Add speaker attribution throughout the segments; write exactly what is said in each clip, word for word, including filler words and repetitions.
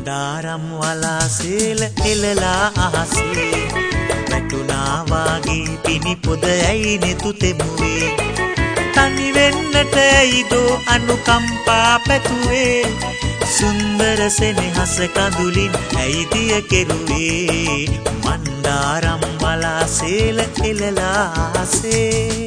Speaker 1: මන්දාරම් වලාසේල එලලා අහසේ වැටුණා වාගේ පිනි පොද ඇයි නෙතු තෙමුවේ තනි වෙන්නට ඇයිදෝ අනුකම්පා පැතුවේ සුන්දර සෙනෙහස කඳුලින් ඇයිදිය කෙරුවේ මන්දාරම් වලාසේල එලලා අහසේ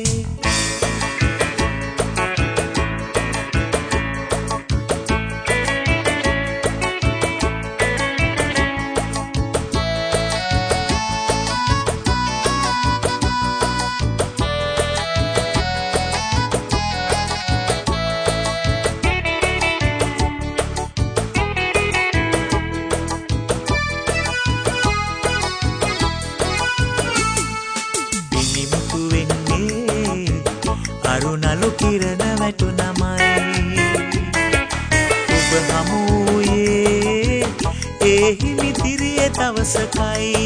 Speaker 1: අරුණලු කිරණ වැටුනමයි ඔබ හමුවේ ඒ හිමිතිරියේ දවසකයි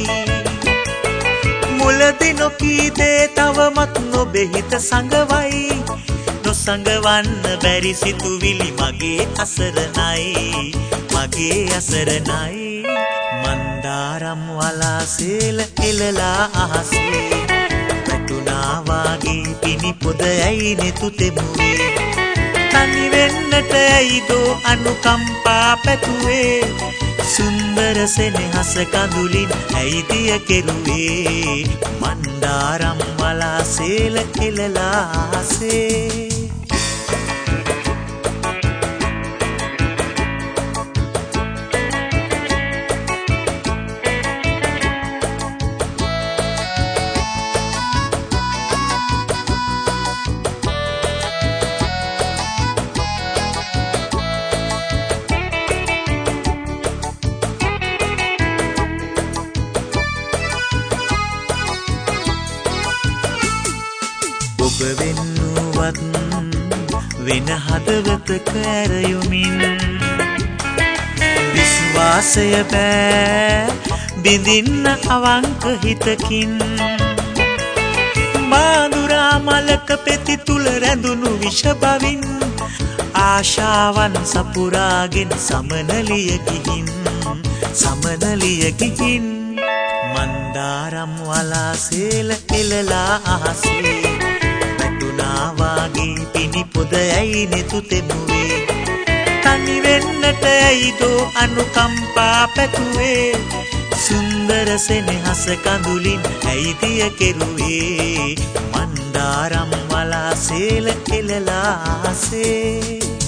Speaker 1: මුලදි නොකී දේ තවමත් නොබේ හිත සංගවයි නොසංගවන්න බැරි සිතුවිලි මගේ අසරණයි මගේ අසරණයි මන්දාරම් වලාසේල එලලා අහසේ වැටුණා වාගේ පිනි පොද ඇයි නෙතු තෙමුවේ තනි වෙන්නට ඇයිදෝ අනුකම්පා පැතුවේ සුන්දර සෙනෙහස කඳුලින් ඇයිදිය කෙරුවේ මන්දාරම් වලාසේල එලලා අහසේ ඔබ වෙන්නුවත් වෙන හදවතක ඇරයුමින් විශ්වාසය බෑ බිඳින්න අවංක හිතකින් මාදුරා මලක පෙති තුල රැඳුණු විෂ බවින් ආශාවන් සපුරාගෙන සමනලිය ගිහින් සමනලිය ගිහින් මන්දාරම් වලාසේල එලලා අහසේ වැටුණා වාගේ පිනි පොද ඇයි නෙතු තෙමුවේ තනි වෙන්නට ඇයිදෝ අනුකම්පා පැතුවේ සුන්දර සෙනෙහස කඳුලින් ඇයිදිය කෙරුවේ මන්දාරම් වලාසේල එලලා අහසේ